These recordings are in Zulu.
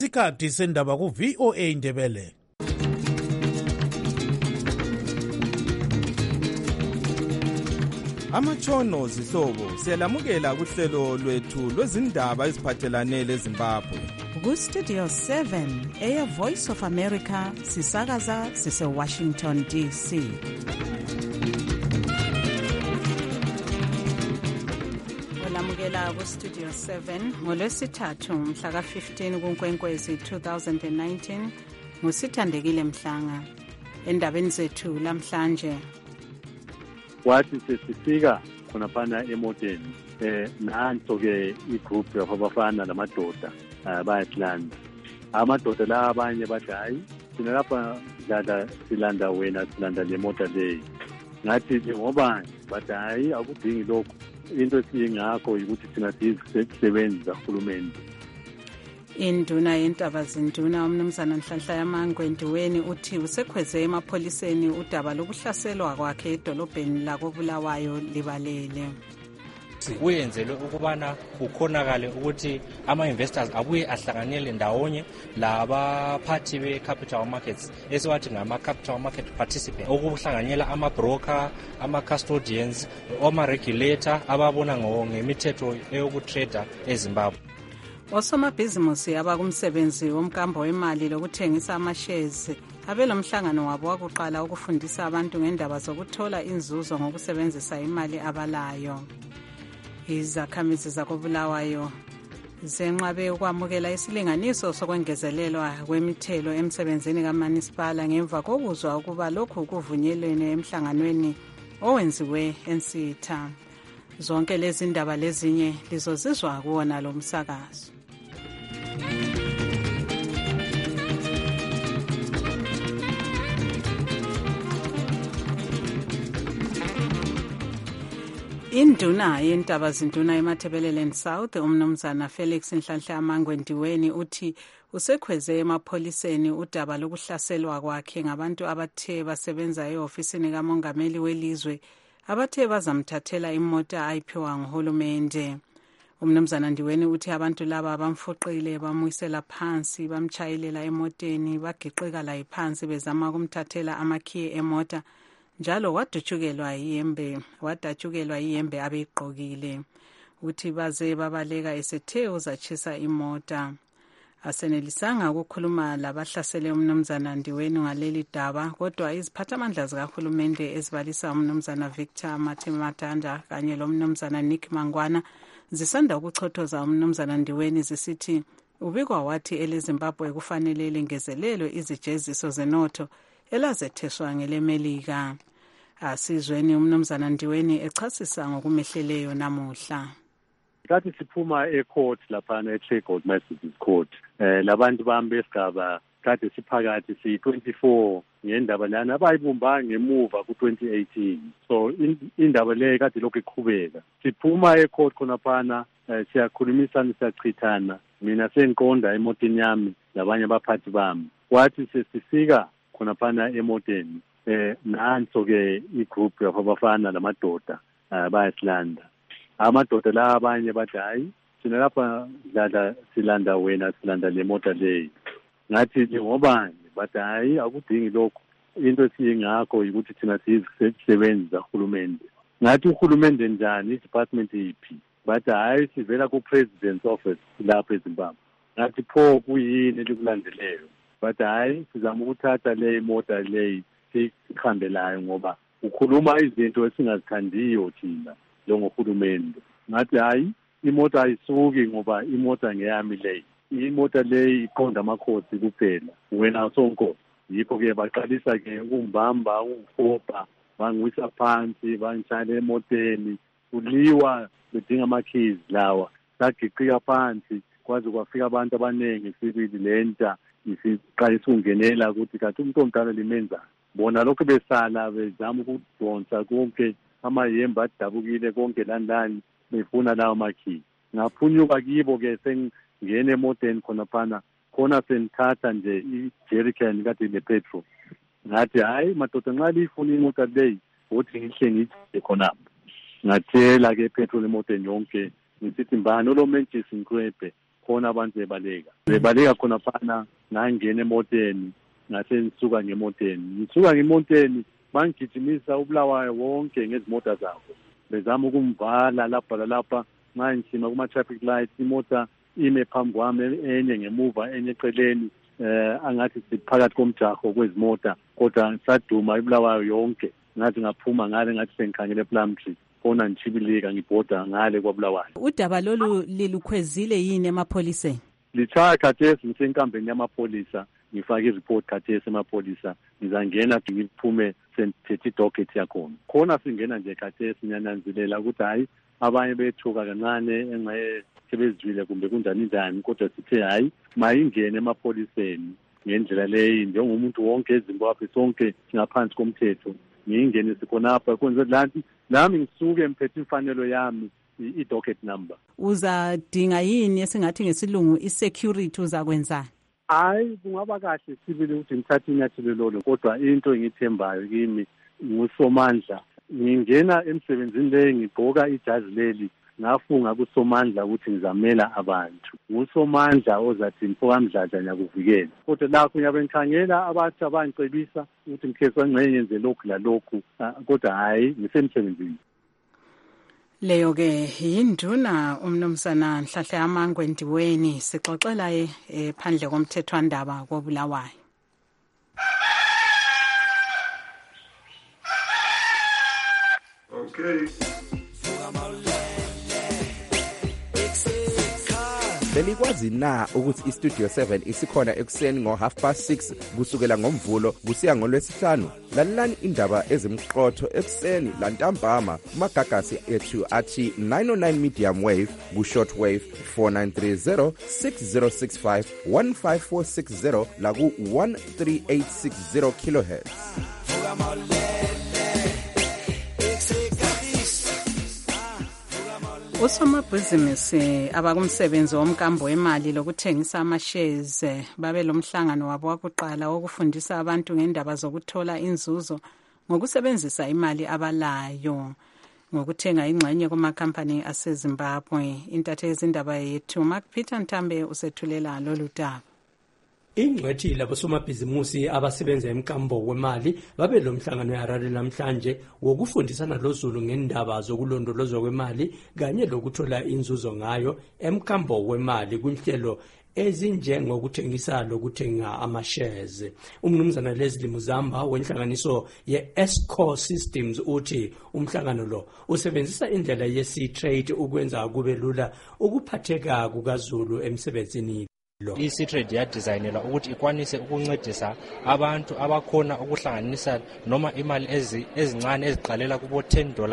Isikhathi sendaba ku VOA Indebele. Amatshono zihlobo siyalamukela kuhlelo lwethu lwezindaba eziphathelane leZimbabwe. Ku-Studio 7 Air Voice of America sisakaza sise-Washington DC. Olamukela ku-Studio 7 ngolwesithathu mhla ka-15 kuNkwenkwezi 2019 nguSithandekile Mhlanga. Endabeni zethu lamhlanje, wathi sesifika khonaphana emoteni nanso-ke igroup yabafana namadoda bayasilanda. Amadoda la abanye bathi hayi thina lapha silanda wena, silanda le mota leyi. Ngathi ngoba bathi hayi akudingi lokho, into esiyingakho ukuthi thina siyisebenzi zahulumende. Induna yentaba zinduna umnumzana Nhlanhla Yamangwendiweni uthi usekhweze emapholiseni udaba lokuhlaselwa kwakhe edolobheni lakoBulawayo libalele. Kuyenzelwe ukubana kukhonakale ukuthi ama-investors abuye ahlanganele ndawonye labaphathi be-capital markets esiwathi ngama-capital market participants, okuhlanganyela ama-broker, ama-custodians, ama-regulator ababona ngemithetho eyokutrader eZimbabwe. Osomabhizimusi abakumsebenzi womkambo wemali lokuthengisa ama-shares abelomhlangano wabo wakuqala ukufundisa abantu ngendaba zokuthola inzuzo ngokusebenzisa imali abalayo. Izakhamizi zakoBulawayo zenqabe ukwamukela isilinganiso sokwengezelelwa kwemithelo emsebenzini kaManisipala ngemva kokuzwa ukuba lokhu kuvunyelwene emhlanganweni owenziwe eNsitha. Zonke lezi ndaba lezinye lizozizwa kuwona lo msakazo. Induna yentaba zinduna eMatabeleland South umnumzana Felix Nhlanhla Yamangwendiweni uthi usekhweze emapholiseni udaba lokuhlaselwa kwakhe ngabantu abathe basebenza e-ofisini kamongameli welizwe abathe bazamthathela imota ayiphiwa nguhulumende. Umnumzana Ndiweni uthi abantu laba bamfuqile, bamuyisela phansi, bamchayilela emoteni, bagiqika la phansi bezama ukumthathela amakhiye emota, njalo wadatshukelwa iyembe abeyigqokile. Uthi baze babaleka esethe uzatshisa imota. Asenelisanga ukukhuluma labahlasele umnumzana Ndiweni ngaleli daba, kodwa iziphathamandla zikahulumende ezibalisa umnumzana Victor Matematanda kanye lomnumzana Nick Mangwana zisanda ukuchothoza umnumzana Ndiweni zisithi ubikwa wathi eleZimbabwe kufanele lingezelelwe izijeziso zenotho elazetheswa ngeleMelika. Asizweni umnumzana Ndiweni echasisa ngokumehleleyo namuhla. Kathi siphuma ecourt laphana eChegold Mercedes Court, labantu bami besigaba kade siphakathi si-24 ngendaba lana abayibumba ngemuva ku-2018. So indaba leyo kade lokhu iqhubeka. Siphuma ecourt khonaphana siyakhulumisana, siyachithana, mina sengiqonda emotini yami labanye abaphathi bami. Wathi sesifika khonaphana emoteni nanso-ke igroup yabafana namadoda bayasilanda. Amadoda la abanye bathi hayi thina lapha silanda wena, silanda le mota leyi. Ngathi ngobani? Bathi hayi akudingi lokho, into esiyingakho ukuthi thina siyisebenzi zahulumende. Ngathi uhulumende njani, i-department yiphi? Bathi hayi sivela ku-president's office lapha eZimbabwe. Ngathi pho kuyini elikulandeleyo? Bathi hayi sizama ukuthatha le mota leyi sikhambelayo ngoba ukhuluma izinto esingazithandiyo thina njengohulumende. Ngathi hayi imota ayisuki ngoba imota ngeyami leyi, imota leyi iqonda amakhosi kuphela, wena sonko. Yikho-ke baqalisa-ke ukungibamba, ukungifobha, bangiwisa phansi, bangishayela emoteni, kuliwa bedinga amakhizi lawa. Sagiqika phansi kwaze kwafika abantu abaningi sibili lenta isiqalisa ukungenela ukuthi kanti umuntu omdala limenza. Bona lokho besala bezama ukudonsa konke amayembe adabukile konke landani befuna lawo makhizi. Ngaphunyuka kibo-ke sengingena emoteni khonaphana, khona sengithatha nje i-jerrycan kade ne-petrol. Ngathi hayi madoda nxa liyifuna imota leyi ukuthi ngihle ngiyithe khonapho. Ngathela-ke petrol emoteni yonke ngisithi mbani olomentshisi ngikwebhe khona abantu bebaleka khona phana ngangena emoteni ngase ngisuka ngemoteni bangigijimisa uBulawayo wonke ngezimota zabo bezama ukumvala lapha manje kuma traffic lights imota ime phambi kwami enye ngemuva enye eceleni angathi siphakathi komjaho kwezimota kodwa saduma iBulawayo yonke ngathi ngaphuma ngale ngathi sengikhangele Plumtree khona ngichibilika ngibhoda ngale kwaBulawayo. Udaba lolu lilukhwezile yini emapholiseni? Lichaya khathesi ngisenkambeni yamapholisa ngifake iziport khathesi emapholisa ngizangena ngiphume senthethe docket yakhona khona singena nje khathesi nyananzilela ukuthi hayi abanye bethuka kancane engaye sebezwile kumbe kunjani kodwa sithe hayi mayingene emapholiseni ngendlela leyi njengomuntu wonke eZimbabwe sonke ngaphansi komthetho ngingene sikhonapha kwenze lanti nami ngisuke emphethe imfanelo yami i-docket number. Uzadinga yini esingathi ngesilungu i-security uzakwenzani? Hayi kungaba kahle sibili ukuthi ngithathe inyathelo lolo kodwa into engithembayo kimi ngusomandla ngingena emsebenzini leyi ngigqoka ijazi leli ngafunga kusomandla ukuthi ngizamela abantu ngusomandla ozathi mfokamdladla nyakuvikela kodwa lakho ngiyabe ngikhangela abathi abangicebisa ukuthi ngikhethe ngcenye yenze lokhu lalokhu kodwa hayi ngisemsebenzini. Leyo ke yinduna umnumzana Nhlanhla Amangwendiweni sixoxela phandle komthethwandaba koBulawayo. Okay. Belikwazi na ukuthi iStudio 7 isikhona ekuseni ngo6:30 kusukela ngomvulo kusiya ngolwesihlanu? Lalelani indaba ezimqotho ekuseni lantambama kumagagasi ethu athi 909 medium wave ku-short wave 4930 6065 15460 la ku-13860 kilohertz. Usomabhizinisi abakumsebenzi womkambo wemali lokuthengisa ama-shares babe lomhlangano wabo wakuqala wokufundisa abantu ngendaba zokuthola inzuzo ngokusebenzisa imali abalayo ngokuthenga ingxenye kumakhampani aseZimbabwe. Intatheli zindaba yethu Mark Peter Ntambe usethulela lolu daba. Ingcwethi labosomabhizimusi abasebenza emkambo wemali babe lo mhlangano eHarare namhlanje wokufundisana lozulu ngendaba zokulondolozwa kwemali kanye lokuthola inzuzo ngayo emkambo wemali kunhlelo ezinjengokuthengisa lokuthenga ama-shares. Umnumzana Leslie Muzamba wenhlanganiso ye-Escor Systems uthi umhlangano lo usebenzisa indlela ye-C-Trade ukwenza kube lula ukuphatheka kukaZulu emsebenzini. I-C-Trade yadesignelwa ukuthi ikwanise ukuncedisa abantu abakhona ukuhlanganisa noma imali ezincane eziqalela kubo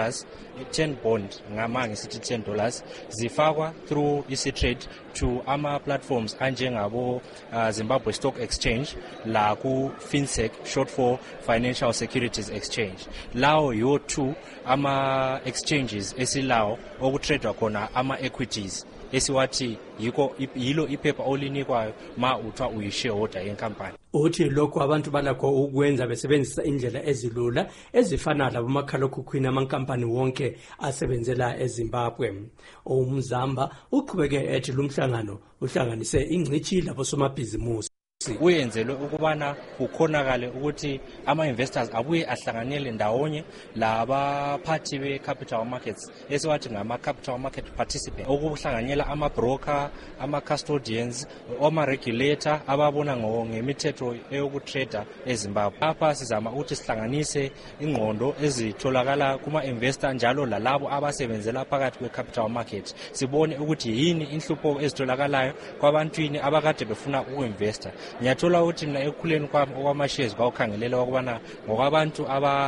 $10 bond ngamanga sithi $10 zifakwa through i-C-Trade to ama-platforms anjengabo Zimbabwe Stock Exchange la ku FinSec short for Financial Securities Exchange. Lawo yo two ama-exchanges esilawo okutradwa khona ama-equities esiwathi yilo iphepha olinikwayo ma uthwa uyishareholder yenkampani. Uthi lokho abantu balakho ukwenza besebenzisa indlela ezilula ezifana labomakhalekhukhwini amankampani wonke asebenzela eZimbabwe. Umzamba uqhubeke ethi lumhlangano uhlanganise ingcithi labosomabhizimusi uyenzelwe ukubana kukhonakale ukuthi ama-investors abuye ahlanganele ndawonye labaphathi be-capital markets esiwathi ngama-capital market participants okuhlanganyela ama-broker, ama-custodians, ama-regulator ababona ngemithetho eyokutrader eZimbabwe. Lapha sizama ukuthi sihlanganise ingqondo ezitholakala kuma-investor njalo lalabo abasebenzela phakathi kwe-capital market sibone ukuthi yini inhlupho ezitholakalayo kwabantwini abakade befuna uku-investor. Ngiyathola ukuthi mina ekukhuleni kwami okwama-shares kwawukhangelela ukubana ngokwabantu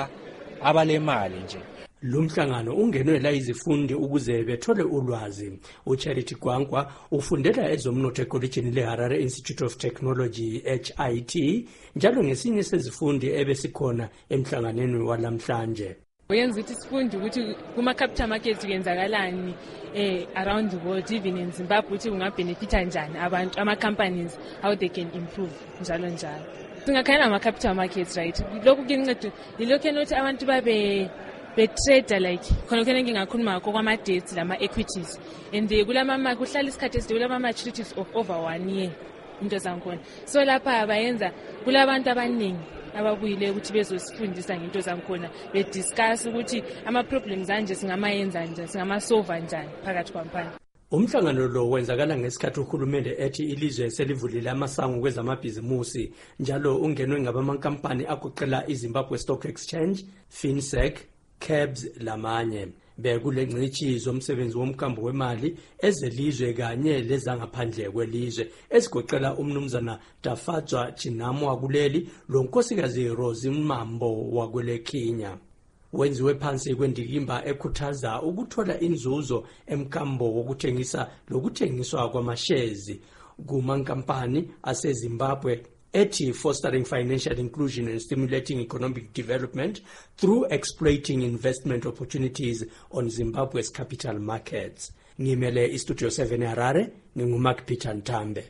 abalemali nje. Lumhlangano ungenwe la izifundi ukuze bethole ulwazi. uCharity Gwankwa ufundela ezomnotho ekolejini leHarare Institute of Technology HIT njalo ngesinye sezifundi ebesikhona emhlanganweni walamhlanje. Uyenza ukuthi sifunde ukuthi kuma-capital markets kuyenzakalani around the world, even in Zimbabwe, ukuthi kungabenefita njani abantu, ama-companies, how they can improve, njalo njalo. Singakhangela ama-capital markets, right? Lokhu kuyinceda, yilokhu enokuthi abantu betrader like khona ngingakhuluma ngakho kwama-debts lama-equities and kuhlala isikhathi eside kulama-maturities of over 1 year into zangikhona. So lapha bayenza kulabantu abaningi ababuyile ukuthi bezosifundisa ngento zangikhona bediscuss ukuthi ama-problems anje singamayenza njani, singamasova njani phakathi kwampani. Umhlangano lo wenzakala ngesikhathi uhulumende ethi ilizwe selivulile amasango kwezamabhizimusi njalo ungenwe ngabamankampani agoqela iZimbabwe Stock Exchange, FinSec, CABS lamanye. Bekule ngcithi zomsebenzi womkambo wemali ezelizwe kanye lezangaphandle kwelizwe esigoqela umnumzana Tafadzwa Chinamo wakuleli lo nkosikazi Rosie Mambo wakwele Kenya. Wenziwe phansi kwendikimba ekhuthaza ukuthola inzuzo emkambo wokuthengisa lokuthengiswa kwamashezi kumankampani aseZimbabwe ethi fostering financial inclusion and stimulating economic development through exploiting investment opportunities on Zimbabwe's capital markets. Ngimele iStudio 7 Harare, nginguMark Peter Ntambe.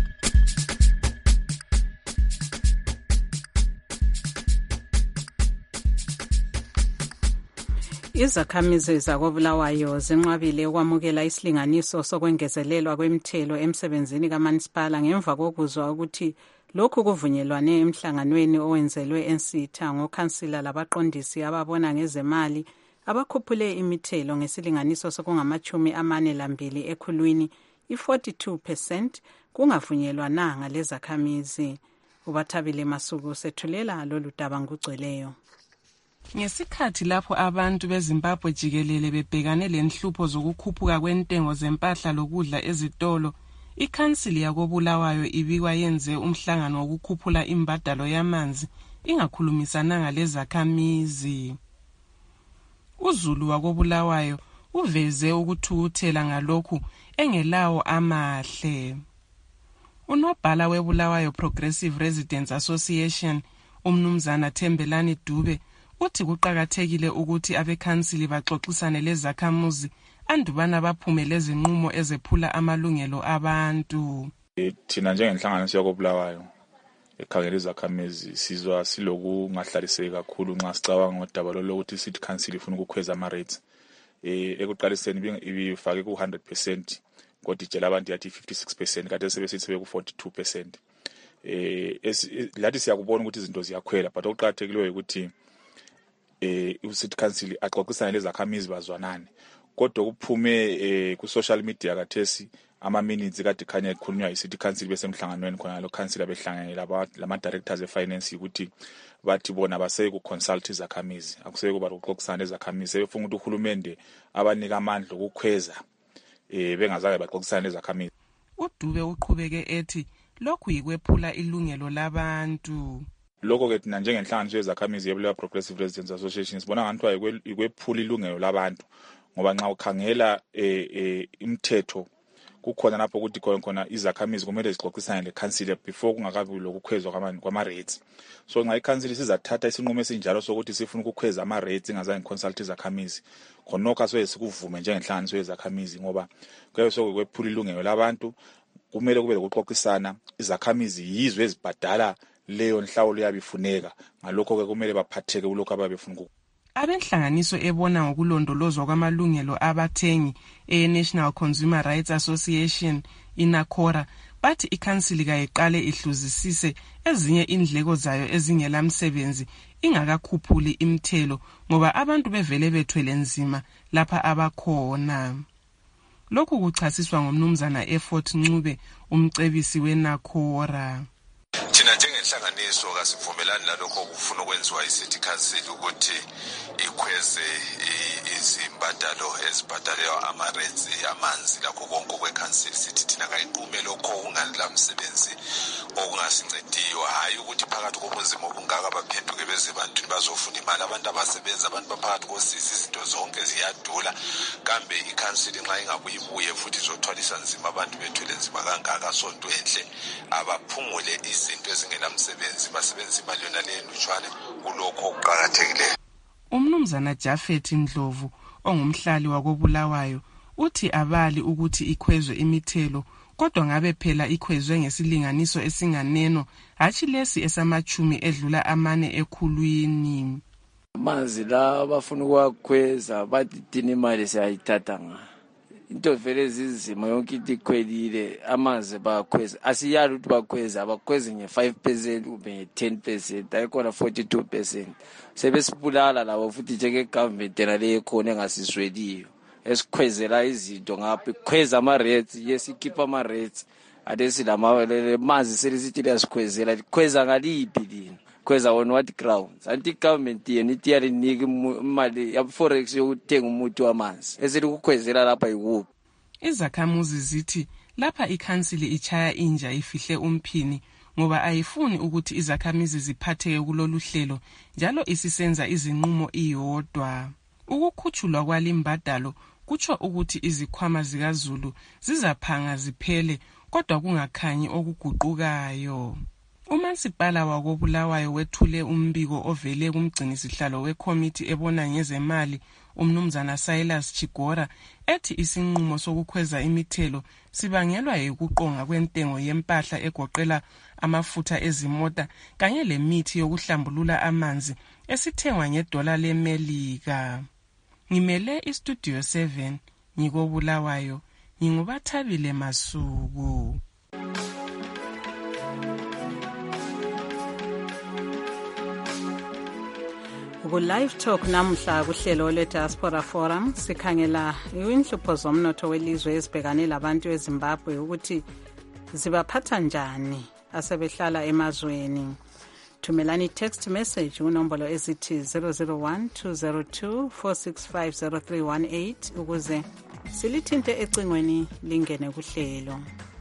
Izakhamizi zakoBulawayo zinqabile ukwamukela isilinganiso sokwengezelelwa kwemithelo emsebenzini kaManisipala ngemva kokuzwa ukuthi lokhu kuvunyelwane emhlanganweni owenzelwe eNsitha ngokhansila labaqondisi ababona ngezemali abakhuphule imithelo ngesilinganiso sokungama-42 ekhulwini, i-42% kungavunyelwananga lezakhamizi. Ubathabile Masuku sethulela lolu daba ngugcweleyo. Ngesikhathi lapho abantu beZimbabwe jikelele bebhekane lenhlupho zokukhuphuka kwentengo zempahla lokudla ezitolo, ikhansili yakoBulawayo ibikwa yenze umhlangano wokukhuphula imbadalo yamanzi ingakhulumisananga lezakhamizi. uZulu wakoBulawayo uveze ukuthukuthela ngalokhu engelawo amahle. Unobhala weBulawayo Progressive Residents Association umnumzana Thembelani Dube uthi kuqakathekile ukuthi abekhansili baxoxisane lezakhamuzi andubana baphumele izinqumo ezephula amalungelo abantu. Thina njengenhlanganiso yakoBulawayo ekhangela izakhamizi sizwa silokungahlaliseki kakhulu nxa sicabanga ngodaba lokuthi city council ifuna ukukhweza ama-rates. Ekuqaliseni ibifake ku-100% kodwa itshela abantu yathi 56% kade sebesithi beku-42%. Lathi siyakubona ukuthi izinto ziyakhwela but okuqakathekileyo ukuthi city council axoxisane lezakhamizi bazwanane. Kodwa kuphume ku social media kathesi ama-minutes kade khanya ekhulunywa i-city council besemhlanganweni khona lo council behlangene lama directors e-finance ukuthi bathi bona baseke ku-consult izakhamizi, akuseke kuba ukuxoxisana lezakhamizi, sebefuna ukuthi uhulumende abanika amandla okukhweza bengazake baxoxisana lezakhamizi. uDube uqhubeke ethi lokhu yikwephula ilungelo labantu. Lokho ke thina njengenhlanganiso yezakhamizi yeBulawayo Progressive Residents Association sibona ngathi ikwephula ilungelo labantu ngoba nxa ukhangela imithetho kukhona lapho ukuthi khona izakhamizi kumele zixoxisane leCouncil before kungakabi lokukhwezwa kwama-rates. So nxa iCouncil sizathatha isinqumo esinjalo sokuthi sifuna ukukhweza ama-rates ingazange consult izakhamizi khonokho soye sikuvume njengenhlanganiso yezakhamizi ngoba kuyabe sokwephula ilungelo labantu. Kumele kube lokuxoxisana, izakhamizi yizwe ezibhadala leyo nhlawulo yabifuneka, ngalokho ke kumele baphatheke kulokho ababefuna ukukho. Abenhlanganiso ebona ngokulondolozwa kwamalungelo abathengi e-National Consumer Rights Association inakora bathi ikhansili kayiqale ihluzisise ezinye indleko zayo ezingelamsebenzi ingakakhuphuli imithelo ngoba abantu bevele bethwele nzima lapha abakhona. Lokhu kuchasiswa ngomnumzana Effort Ncube umcebisi wenakora. Thina njengenhlanganiso kasivumelani nalokho okufuna ukwenziwa i-City Council ukuthi ikhweze izimbadalo ezibhadalelwa ama-rates amanzi lakho konke kwekhansili. Sithi thina kayiqume lokho okungalamsebenzi okungasincediyo, hayi ukuthi phakathi kobunzima obungaka baphenduke beze bantwini bazofuna imali. Abantu abasebenza, abantu baphakathi kosisi, izinto zonke ziyadula. Kambe ikhansili nxa ingabuyibuye futhi izothwalisa nzima abantu bethwele nzima kangaka, sonto enhle abaphungule izinto ezingenamsebenzi basebenzisa imali yona leyo lutshwane kulokho okuqakathekileyo. Umnumzana Jafet Ndlovu ongumhlali wakoBulawayo uthi abali ukuthi ikhwezwe imithelo kodwa ngabe phela ikhwezwe ngesilinganiso esinganeno hatshi lesi esama-10 edlula 4 ekhulwini. Amanzi la bafuna ukwakhweza bathi thina imali siyayithatha nga. Into vele zizimo yonke into ikhwelile amanzi bayakhweza. Asiyali ukuthi bakhweza abakhwezi nge5% kumbe 10%, ayikhona 42%. Sebesibulala labo futhi njenge government yena le khona engasisweliyo. Esikhwezela izinto ngapha ikhweza ama rates, yesikhipha ama rates. Adesi lama manzi selisithi liyasikhwezela likhweza ngalipi lini? Khweza on what grounds? Anti government yena ithi yalinike imali ya forex yokuthenga umuthi wamanzi. Esikukhwezela lapha yikuphi? Izakhamuzi zithi lapha ikhansili ichaya inja ifihle umphini ngoba ayifuni ukuthi izakhamizi ziphatheke kulolu hlelo njalo isisenza izinqumo iyodwa. Ukukhutshulwa kwalimbadalo kutsho ukuthi izikhwama zikaZulu zizaphanga ziphele kodwa kungakhanyi okuguqukayo. Umasipala wakobulawayo wethule umbiko ovele kumgcinisihlalo wekomiti ebona ngezemali umnumzana Silas Chigora ethi isinqumo sokukhweza imithelo sibangelwa yikuqonga kwentengo yempahla egoqela amafutha ezimota kanye lemithi yokuhlambulula amanzi esithengwa $1 leMelika. Ngimele istudio 7 ngikobulawayo ngingubathabile Masuku. Ku-Live Talk namhla kuhlelo lwe-Diaspora Forum sikhangela inhlupho zomnotho welizwe ezibhekane labantu eZimbabwe ukuthi zibaphatha njani asebehlala emazweni. Thumelani text message unombolo ezithi 001-202-465-0318 ukuze silithinte ecingweni lingene kuhlelo.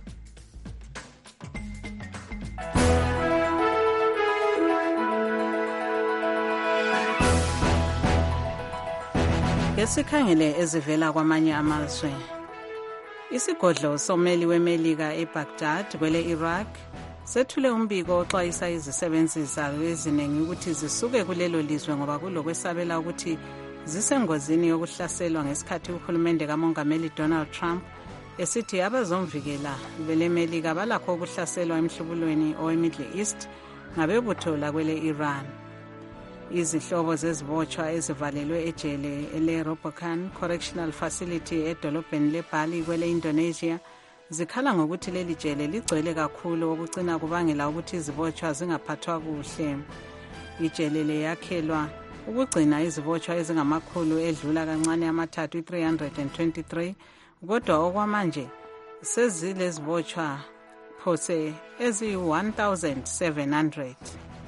Esikhangele ezivela kwamanye amazwe. Isigodlo someli weMelika eBaghdad kwele Iraq sethule umbiko oxwayisa izisebenzi zayo eziningi ukuthi zisuke kulelo lizwe ngoba kulokwesabela ukuthi zisengozini yokuhlaselwa ngesikhathi uhulumende kamongameli Donald Trump esithi abazomvikela beleMelika balakho ukuhlaselwa emhlubulweni oweMiddle East ngabebutho la kwele Iran. Izihlobo zezibotshwa ezivalelwe ejele ele-Robocan Correctional Facility edolobheni leBali kwele Indonesia zikhala ngokuthi leli jele ligcwele kakhulu okucina kubangela ukuthi izibotshwa zingaphathwa kuhle. Ijele leyakhelwa ukugcina izibotshwa ezingamakhulu edlula kancane amathathu 323 kodwa okwamanje sezilezibotshwa phose ezi-1700.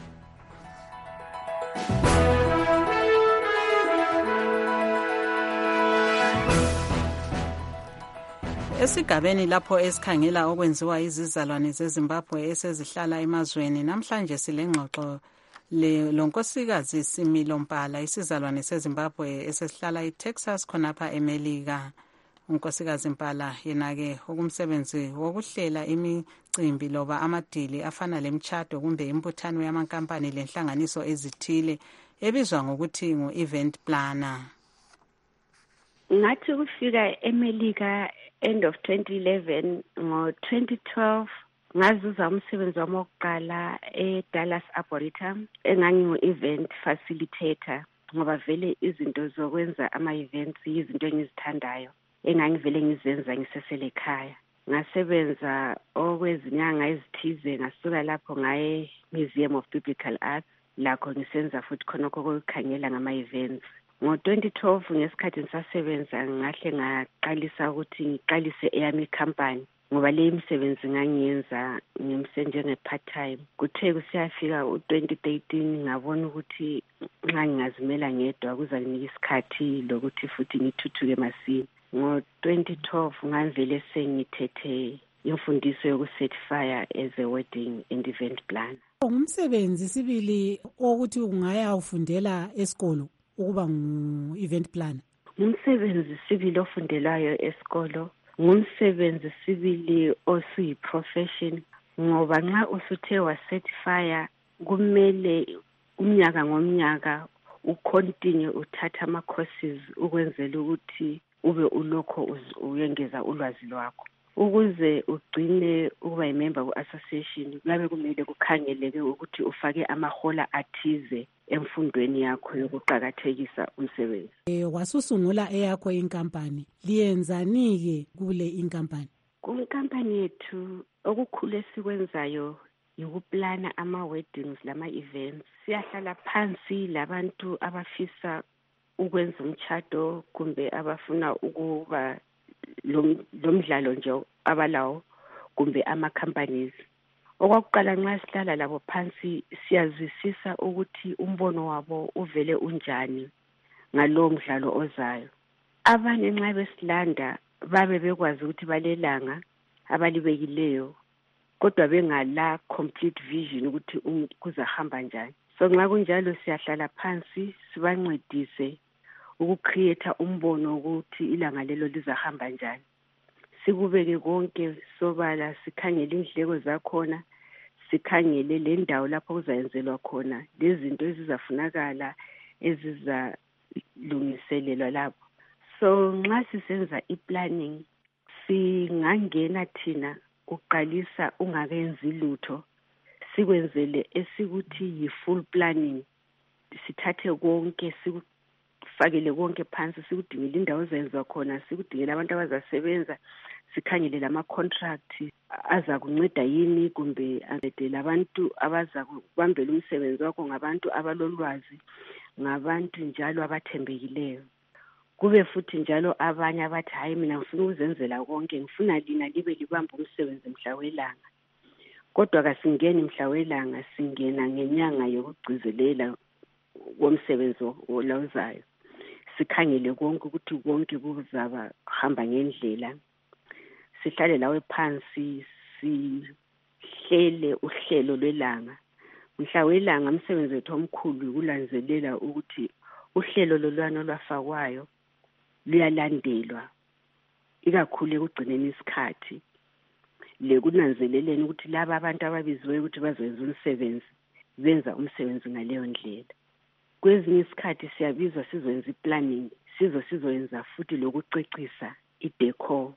Esigabeni lapho esikhangela okwenziwa izizalwane zeZimbabwe esezihlala emazweni namhlanje silengxoxo lonkosikazi Similo Mpala isizalwane seZimbabwe esesihlala eTexas khonapha eMelika. Unkosikazi Mpala yena-ke okumsebenzi wokuhlela imicimbi loba amadili afana lemtshado kumbe imbuthano yamankampani lenhlanganiso ezithile ebizwa ngokuthi ngu-event planner. Ngathi kufika eMelika end of 2011 ngo-2012 ngazuza umsebenzi wami wokuqala eDallas Arboretum engangingu-event facilitator ngoba vele izinto zokwenza ama-events yizinto engizithandayo engangivele ngizenza ngisesele ekhaya. Ngasebenza okwezinyanga ezithize ngasuka lapho ngaye Museum of Biblical Arts lakho ngisenza futhi khonokho kokukhangela ngama-events. Ngo-2012 ngesikhathi ngisasebenza ngahle ngaqalisa ukuthi ngiqalise eyami company ngoba le imisebenzi ngangiyenza ngimsenje nge-part time. Kuthe kusiyafika u-2013 ngabona ukuthi nxa ngingazimela ngedwa kuzanginika isikhathi lokuthi futhi ngithuthuke masini. Ngo-2012 ngavele sengithethe imfundiso yokucertifya as a wedding and event planner. Ngumsebenzi sibili ukuthi ungaya ufundela esikolo ukuba ngu-event planner. Ngumsebenzi sibili ofundelayo esikolo, ngumsebenzi sibili osuyi-profession ngoba nxa usuthe wacertifya kumele umnyaka ngomnyaka ucontinue uthatha ama-courses ukwenzela ukuthi ube ulokho uyengeza ulwazi lwakho. Ukuze ugcine ukuba yimember ku-association kuyabe kumele kukhangeleke ukuthi ufake amahola athize emfundweni yakho yokuqhakathekisa umsebenzi. Wasusungula eyakho inkampani, liyenzani-ke kule inkampani? Kunkampani yethu okukhulu esikwenzayo yukuplana ama-weddings lama-events. Siyahlala phansi labantu abafisa ukwenza umtshado kumbe abafuna ukuba lomdlalo nje abalawo kumbe ama-companies. Okwakuqala nxa sihlala labo phansi siyazwisisa ukuthi umbono wabo uvele unjani ngalowo mdlalo ozayo. Abanye nxa besilanda babe bekwazi ukuthi balelanga abalibekileyo kodwa bengala complete vision ukuthi kuzahamba njani. So nxa kunjalo siyahlala phansi sibancedise ukucreate umbono ukuthi ilanga lelo lizahamba njani. Sikubeke konke sobala, sikhangele indleko zakhona, sikhangele le ndawo lapho kuzayenzelwa khona, lezinto ezizafunakala ezizalungiselelwa lapho. So nxa sisenza i-planning singangena thina uqalisa ungakenzi lutho, sikwenzele esikuthi yi-full planning. Sithathe konke sikufakele konke phansi, sikudingele indawo ezenziwa khona, sikudingele abantu abazasebenza, sikhangele lama-contract azakunceda yini kumbe ancedele abantu abazakubambela umsebenzi wakho, ngabantu abalolwazi, ngabantu njalo abathembekileyo. Kube futhi njalo abanye abathi hayi mina ngifuna ukuzenzela konke, ngifuna lina libe libamba umsebenzi mhla welanga. Kodwa kasingeni mhla welanga, singena ngenyanga yokugcizelela komsebenzi olazayo. Sikhangele konke ukuthi konke kuzaba hamba ngendlela. Sihlale lawe phansi sihlele uhlelo lwelanga. Mhla welanga umsebenzi wethu omkhulu ukulanzelela ukuthi uhlelo lolwana olwafakwayo luyalandelwa, ikakhulu ekugcineni isikhathi, lekunanzeleleni ukuthi laba abantu ababiziweyo ukuthi bazoyenza umsebenzi benza umsebenzi ngaleyo ndlela. Kwezinye isikhathi siyabizwa sizoyenza i-planning, sizoyenza futhi lokucecisa i-decor.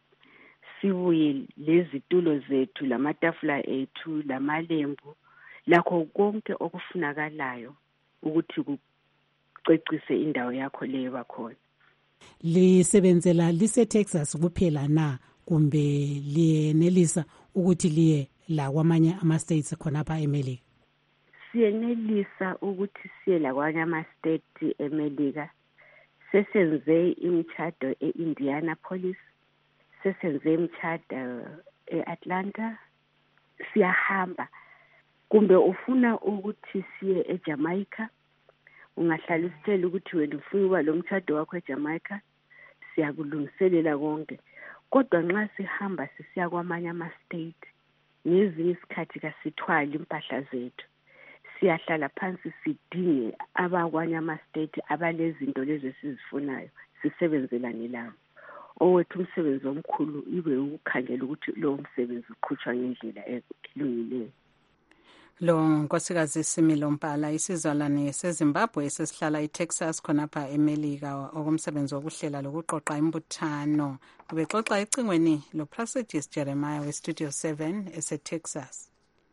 Sibuye lezitulo zethu, lamatafula ethu, lamalembu, lakho konke okufunakalayo ukuthi kucecise indawo yakho leyo bakhona. Lisebenzela lise-Texas kuphela na kumbe liyenelisa ukuthi liye la kwamanye ama-states khonapha eMelika? Siyenelisa ukuthi siye la kwamanye ama-state eMelika. Sesenze imtshado e-Indianapolis, sesenze imtshado e-Atlanta. Siyahamba. Kumbe ufuna ukuthi siye eJamaica, ungahlala usitshela ukuthi wena ufuna ukuba lo mtshado wakho eJamaica, siyakulungiselela konke. Kodwa nxa sihamba sisiya kwamanye ama-state, ngezinye isikhathi kasithwali impahla zethu. Siyahlala phansi sidinge abakwanye ama-state abalezinto lezi esizifunayo, sisebenzelane labo. Owethu umsebenzi omkhulu ibe ukukhangela ukuthi lowo msebenzi uqhutshwa ngendlela elungileyo. Lo nkosikazi Similo Mpala, isizalwane seZimbabwe esesihlala eTexas khonapha eMelika, okumsebenzi wokuhlela lokuqoqa imbuthano. Ubexoxa ecingweni loPlacidus Jeremiah weStudio 7 eseTexas.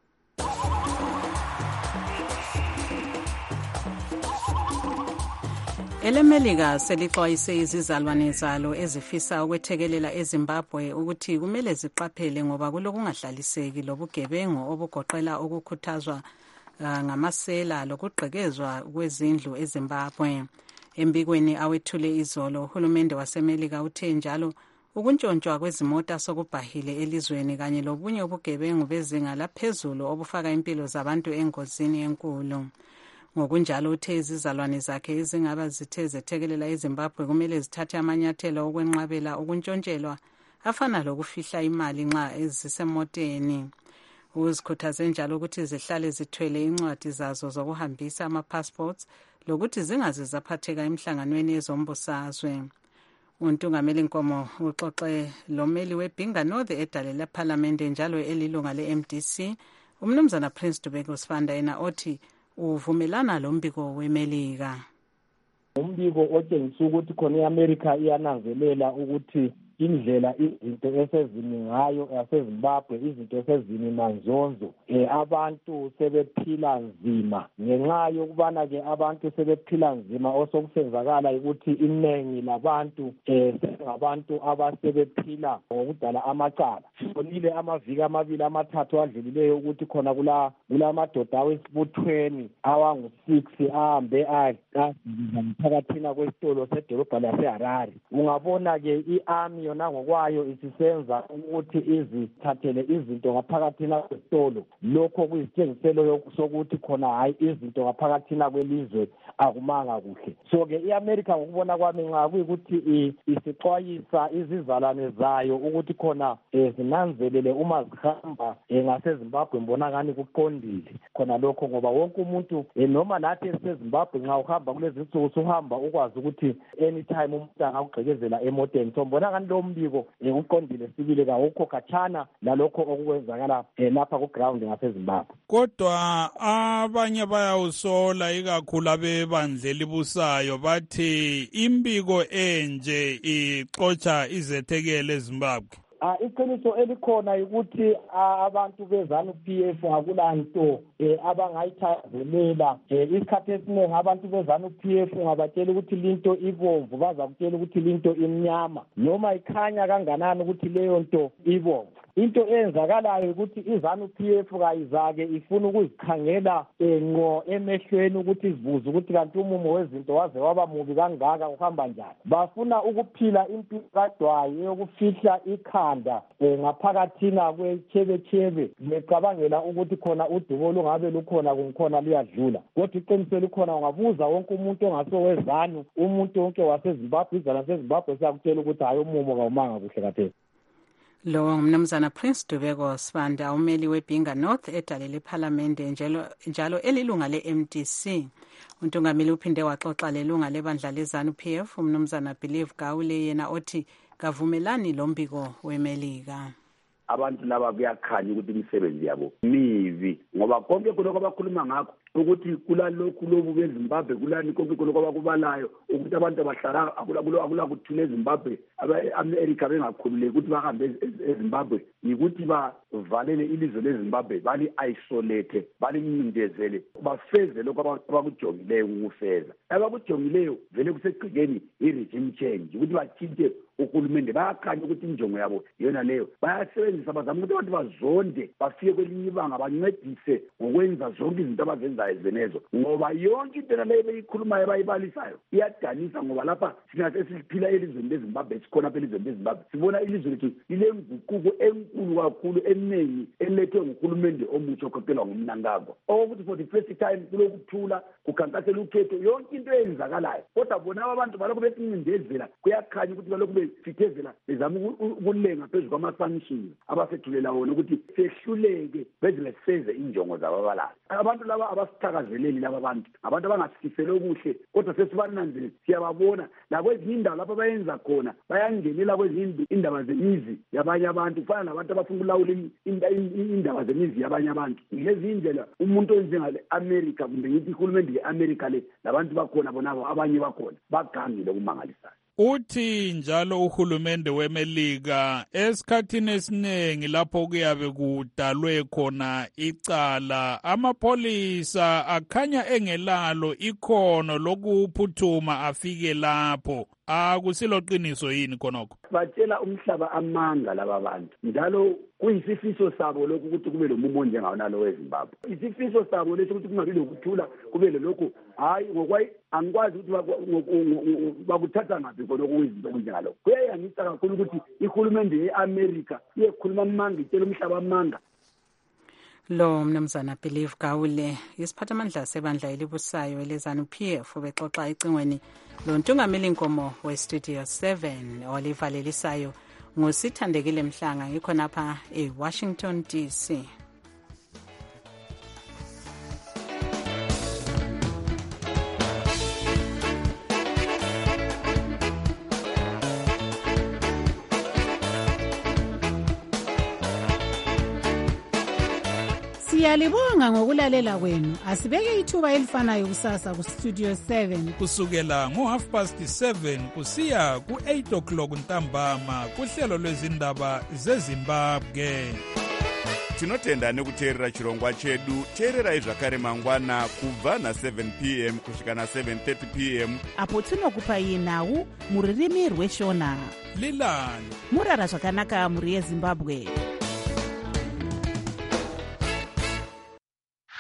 EleMelika selixwayise izizalwane zalo ezifisa ukwethekelela eZimbabwe ukuthi kumele ziqaphele ngoba kulokungahlaliseki lobugebengu obugoqela ukukhuthazwa ngamasela lokugqekezwa kwezindlu eZimbabwe. Embikweni awethule izolo, uhulumende waseMelika uthe njalo ukuntshontshwa kwezimota sokubhahile elizweni kanye lobunye ubugebengu bezinga laphezulu obufaka impilo zabantu engozini enkulu. Ngokunjalo uthe izizalwane zakhe ezingaba zithe zethekelela eZimbabwe kumele zithathe amanyathelo okwenqabela ukuntshontshelwa afana lokufihla imali nxa ezisemoteni. Uzikhuthaze njalo ukuthi zihlale zithwele incwadi zazo zokuhambisa ama-passports lokuthi zingaze zaphatheka emhlanganweni ezombusazwe. UNtungameli Nkomo uxoxe lomeli weBhinga North edale lePhalamende njalo elilunga le-MDC, umnumzana Prince Dubeko Sifanda, yena othi uvumelana lombiko weMelika. Umbiko otshengisa ukuthi khona iAmerica iyananzelela ukuthi indlela izinto esezimi ngayo yaseZimbabwe, izinto esezimi manzonzo, abantu sebephila nzima ngenxa yokubana ke abantu sebephila nzima osokusenzakala ukuthi iningi labantu ngabantu abasebephila ngokudala amacala. Sibonile amaviki amabili amathathu adlulileyo ukuthi khona kulamadoda awesibuthweni awangu-6 ahambe phakathina kwesitolo sedolobha laseHarare. Ungabona-ke i-army yona ngokwayo isisenza ukuthi izithathele izinto ngaphakathina kwesitolo. Lokho kuyisitshengiselo sokuthi khona hayi izinto ngaphakathina kwelizwe akumanga kuhle. So-ke i-America ngokubona kwami nxa kuyikuthi isixwayisa izizalwane zayo ukuthi khona zinanzelele uma zihamba ngaseZimbabwe mbonakani kuqondile khona lokho, ngoba wonke umuntu noma nathi eseZimbabwe nxa uhamba kulezi nsuku suhamba ukwazi ukuthi anytime umuntu angakugqekezela emoteni. So mbonakani lo mbiko uqondile sibile kawukho khatshana lalokho okukwenzakala lapha ku-ground ngaseZimbabwe. Kodwa abanye bayawusola ikakhulu abebandlela busayo bathi imbiko enje ixotsha izethekele eZimbabwe. Iqiniso elikhona ukuthi abantu beZANU-PF akulanto abangayithazelela. Isikhathi esiningi abantu beZANU-PF ngabatshela ukuthi linto ibomvu bazakutshela ukuthi linto imnyama, noma ikhanya kanganani ukuthi leyo nto ibomvu. Into eyenzakalayo ukuthi iZANU-PF kayizake ifuna ukuzikhangela ngqo emehlweni ukuthi izibuze ukuthi kanti umumo wezinto waze waba mubi kangaka uhamba njani. Bafuna ukuphila impilo kadwayo yokufihla ikhanda ngaphakathina kwechebechebe becabangela ukuthi khona udubo olungabe lukhona kungikhona luyadlula. Kodwa iqiniso likhona, ungabuza wonke umuntu ongasowezanu, umuntu wonke waseZimbabwe, izana seZimbabwe siyakutshela ukuthi hayi umumo kawumanga kuhle kaphela. Lo ngumnumzana Prince Dubeko Sibanda, umeli weBinga North edalele ePhalamende njalo elilunga le-MDC. Untungameli uphinde waxoxa lelunga lebandla leZANU-PF umnumzana Believe Gawule yena othi kavumelani lombiko weMelika. Abantu laba kuyakhanya ukuthi imisebenzi yabo mivi ngoba konke khona abakhuluma ngakho ukuthi kulalokhu lobu beZimbabwe kulani konke khona abakubalayo ukuthi abantu abahlala akula kuthule eZimbabwe abe-America bengakhululeki ukuthi bahambe eZimbabwe yikuthi bavalele ilizwe leZimbabwe bali-isolate balincindezele bafeze lokho abakujongileyo ukufeza. Abakujongileyo vele kusegcikeni i-regime change ukuthi batshintshe uhulumende. Bayakhanya ukuthi injongo yabo yona leyo bayasebenzisa bazama ukuthi abantu bazonde bafike kwelinye ibanga bancedise ngokwenza zonke izinto abazenzayo ezenezo, ngoba yonke into leyo beyikhulumayo bayibalisayo iyadanisa, ngoba lapha sina sesiphila elizweni leZimbabwe, sikhona apha elizweni leZimbabwe sibona ilizwe lethu lilenguquko enkulu kakhulu eningi elethwe nguhulumende omutsha okhokhelwa nguMnangagwa, okuthi for the first time kulokuthula kukhankasela ukhetho yonke into eyenzakalayo. Kodwa bona abantu balokhu besincindezela, kuyakhanya ukuthi balokhu besithezela bezama ukulenga phezu kwama-sanctions abasethulela wona ukuthi sehluleke beze beseze injongo zabo abalayo. Abantu laba abasithakazeleli laba bantu abantu abangasifisele okuhle, kodwa sesibananzele siyababona nakwezinye indawo lapho bayenza khona bayangenela kwezinye indaba zemizi yabanye abantu, kufana nabantu abafuna ukulawula indaba zemizi yabanye abantu. Ngezi indlela umuntu onjengale-America kumbe ngithi ihulumende ye-America le labantu bakhona bonabo abanye bakhona bagangile okumangalisayo. Uthi njalo uhulumende weMelika esikhathini esiningi lapho kuyabe kudalwe khona icala amapholisa akhanya engelalo ikhono lokuphuthuma afike lapho. Akusilo qiniso yini khonokho? Batshela umhlaba amanga laba bantu njalo kuyisifiso sabo lokhu ukuthi kube lomumo onjengawo nalo weZimbabwe. Isifiso sabo leso ukuthi kungabi lokuthula kube lokho. Hayi ngokwayi angikwazi ukuthi bakuthatha ngaphi khona okuyizinto okunjengalo. Kuyayangisa kakhulu ukuthi ihulumende ye-America iyekhuluma amanga itshela umhlaba amanga. Lo mnumzana Believe Gawule isiphathamandla sebandla elibusayo eleZANU-PF bexoxa ecingweni lo ntungameli inkomo weStudio 7 olivalelisayo nguSithandekile Mhlanga ngikhonapha eWashington DC. Siyalibonga ngokulalela kwenu. Asibeke ithuba elifanayo kusasa ku Studio 7 kusukela ngo7:30 kusiya ku8 o'clock ntambama kuhlelo lwezindaba zeZimbabwe. Tinotenda nekuteerera chirongwa chedu. Teererai zvakare mangwana kubva na7 p.m. kusvika na7:30 p.m. apo tinokupai nhau muririmi rweshona. Lilani murara zvakanaka muri yeZimbabwe.